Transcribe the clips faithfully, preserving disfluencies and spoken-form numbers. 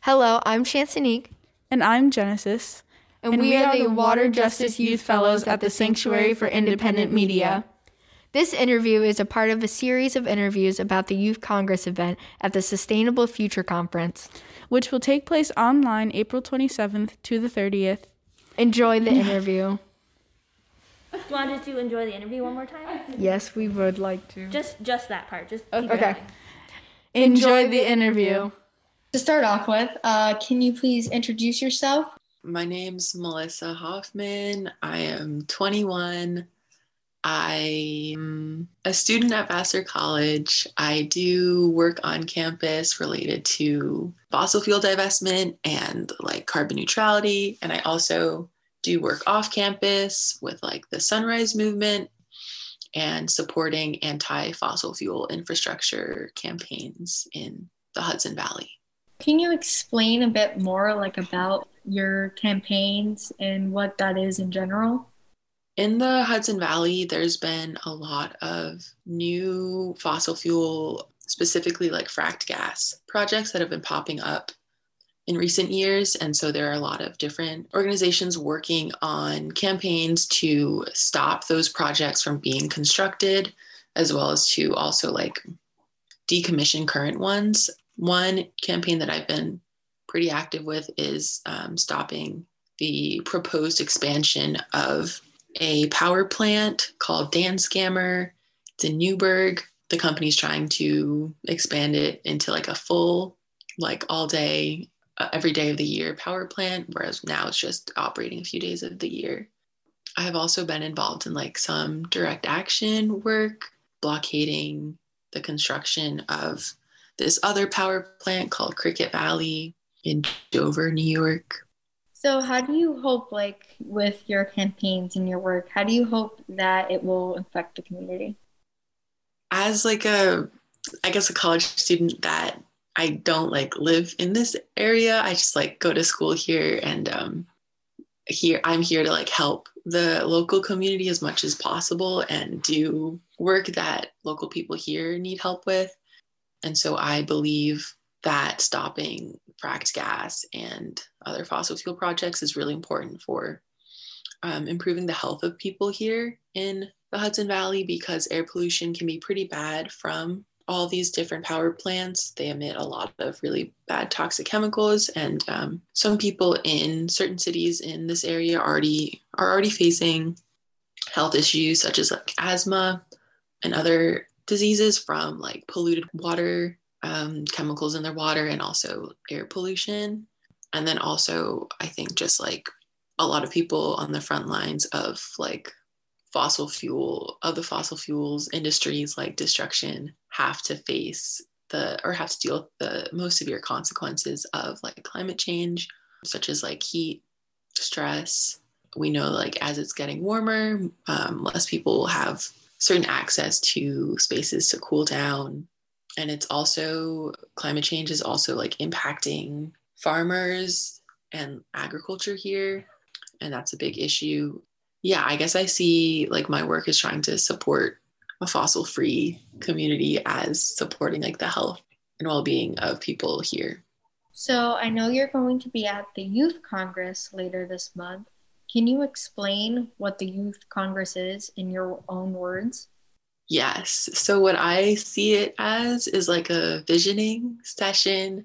Hello, I'm Chancenique. And I'm Genesis. And, and we, we are the Water Justice Youth Fellows at the Sanctuary for Independent Media. This interview is a part of a series of interviews about the Youth Congress event at the Sustainable Future Conference, which will take place online April twenty-seventh to the thirtieth. Enjoy the interview. Do you want us to enjoy the interview one more time? Yes, we would like to. Just just that part. Just okay. keep it going. Enjoy the interview. To start off with, uh, can you please introduce yourself? My name's Melissa Hoffman. I am twenty-one. I'm a student at Vassar College. I do work on campus related to fossil fuel divestment and like carbon neutrality. And I also do work off campus with like the Sunrise Movement and supporting anti-fossil fuel infrastructure campaigns in the Hudson Valley. Can you explain a bit more like about your campaigns and what that is in general? In the Hudson Valley, there's been a lot of new fossil fuel, specifically like fracked gas projects that have been popping up in recent years. And so there are a lot of different organizations working on campaigns to stop those projects from being constructed, as well as to also like decommission current ones. One campaign that I've been pretty active with is um, stopping the proposed expansion of a power plant called Dan Scammer. It's in Newburgh. The company's trying to expand it into like a full, like all day, uh, every day of the year power plant, whereas now it's just operating a few days of the year. I have also been involved in like some direct action work, blockading the construction of this other power plant called Cricket Valley in Dover, New York. So how do you hope, like with your campaigns and your work, how do you hope that it will affect the community? As like a, I guess a college student that I don't like live in this area, I just like go to school here and um, here I'm here to like help the local community as much as possible and do work that local people here need help with. And so I believe that stopping fracked gas and other fossil fuel projects is really important for um, improving the health of people here in the Hudson Valley, because air pollution can be pretty bad from all these different power plants. They emit a lot of really bad toxic chemicals, and um, some people in certain cities in this area already are already facing health issues such as like asthma and other diseases from like polluted water, um, chemicals in their water, and also air pollution. And then also, I think just like a lot of people on the front lines of like fossil fuel, of the fossil fuels industries like destruction have to face the, or have to deal with the most severe consequences of like climate change, such as like heat, stress. We know like as it's getting warmer, um, less people have certain access to spaces to cool down. And it's also, climate change is also like impacting farmers and agriculture here. And that's a big issue. Yeah, I guess I see like my work is trying to support a fossil-free community as supporting like the health and well-being of people here. So I know you're going to be at the Youth Congress later this month. Can you explain what the Youth Congress is in your own words? Yes. So what I see it as is like a visioning session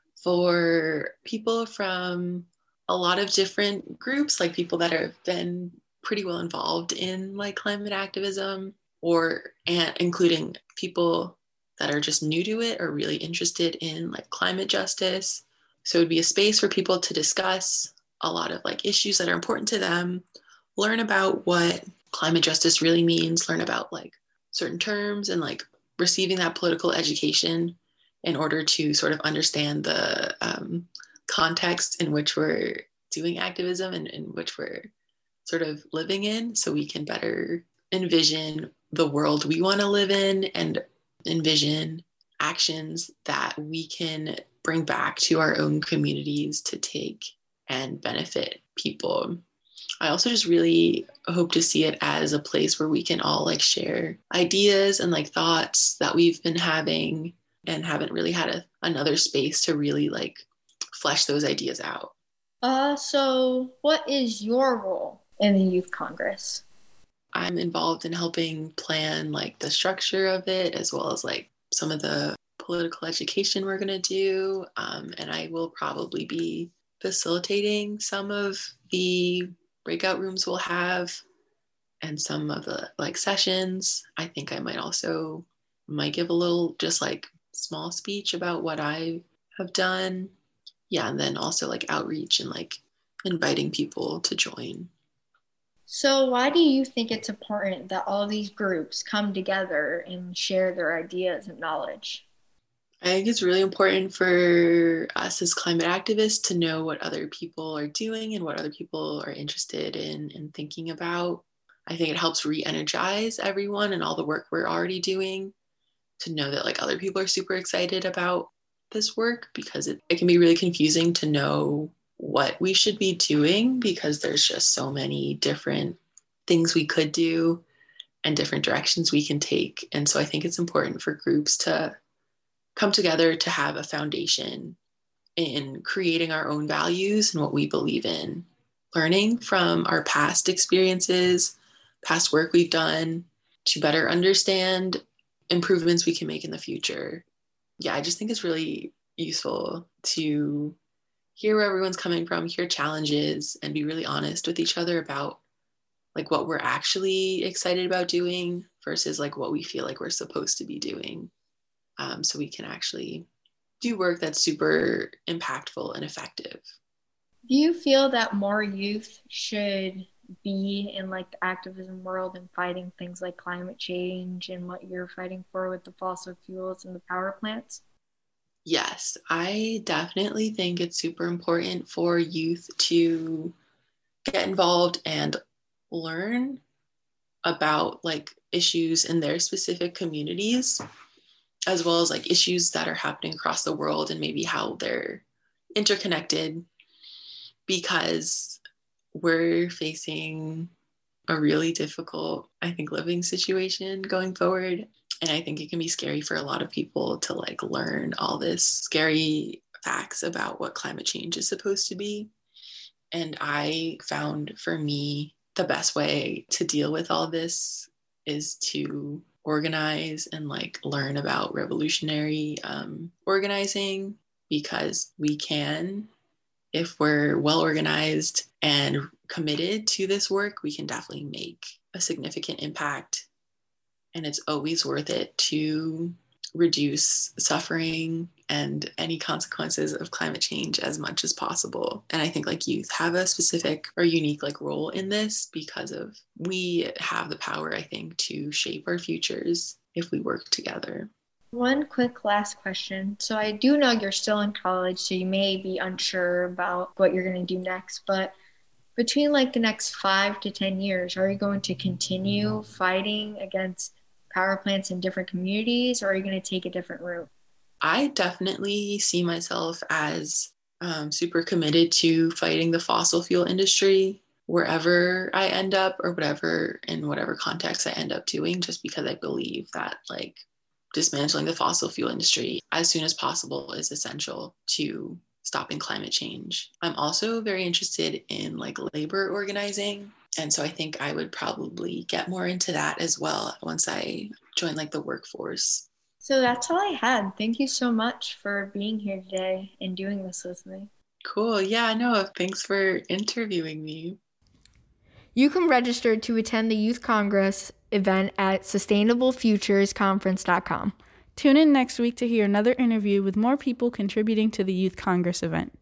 for people from a lot of different groups, like people that have been pretty well involved in like climate activism, or and including people that are just new to it or really interested in like climate justice. So it'd be a space for people to discuss a lot of like issues that are important to them, learn about what climate justice really means, learn about like certain terms, and like receiving that political education in order to sort of understand the um, context in which we're doing activism and in which we're sort of living in, so we can better envision the world we want to live in and envision actions that we can bring back to our own communities to take and benefit people. I also just really hope to see it as a place where we can all like share ideas and like thoughts that we've been having and haven't really had a, another space to really like flesh those ideas out. Uh, so what is your role in the Youth Congress? I'm involved in helping plan like the structure of it, as well as like some of the political education we're going to do. Um, and I will probably be facilitating some of the breakout rooms we'll have and some of the like sessions. I think I might also might give a little just like small speech about what I have done. Yeah, and then also like outreach and like inviting people to join. So why do you think it's important that all these groups come together and share their ideas and knowledge? I think it's really important for us as climate activists to know what other people are doing and what other people are interested in and thinking about. I think it helps re-energize everyone and all the work we're already doing, to know that like other people are super excited about this work, because it, it can be really confusing to know what we should be doing, because there's just so many different things we could do and different directions we can take. And so I think it's important for groups to come together to have a foundation in creating our own values and what we believe in, learning from our past experiences, past work we've done, to better understand improvements we can make in the future. Yeah, I just think it's really useful to hear where everyone's coming from, hear challenges, and be really honest with each other about like what we're actually excited about doing versus like what we feel like we're supposed to be doing. Um, so we can actually do work that's super impactful and effective. Do you feel that more youth should be in like the activism world and fighting things like climate change and what you're fighting for with the fossil fuels and the power plants? Yes, I definitely think it's super important for youth to get involved and learn about like issues in their specific communities, as well as like issues that are happening across the world and maybe how they're interconnected, because we're facing a really difficult, I think, living situation going forward. And I think it can be scary for a lot of people to like learn all this scary facts about what climate change is supposed to be. And I found for me, the best way to deal with all this is to organize and like learn about revolutionary um, organizing, because we can, if we're well organized and committed to this work, we can definitely make a significant impact. And it's always worth it to reduce suffering and any consequences of climate change as much as possible. And I think like youth have a specific or unique like role in this, because of we have the power, I think, to shape our futures if we work together. One quick last question. So I do know you're still in college, so you may be unsure about what you're going to do next, but between like the next five to ten years, are you going to continue fighting against power plants in different communities, or are you going to take a different route? I definitely see myself as um, super committed to fighting the fossil fuel industry wherever I end up, or whatever, in whatever context I end up doing, just because I believe that like dismantling the fossil fuel industry as soon as possible is essential to stopping climate change. I'm also very interested in like labor organizing. And so I think I would probably get more into that as well once I join like the workforce. So that's all I had. Thank you so much for being here today and doing this with me. Cool. Yeah, no, thanks for interviewing me. You can register to attend the Youth Congress event at sustainable futures conference dot com. Tune in next week to hear another interview with more people contributing to the Youth Congress event.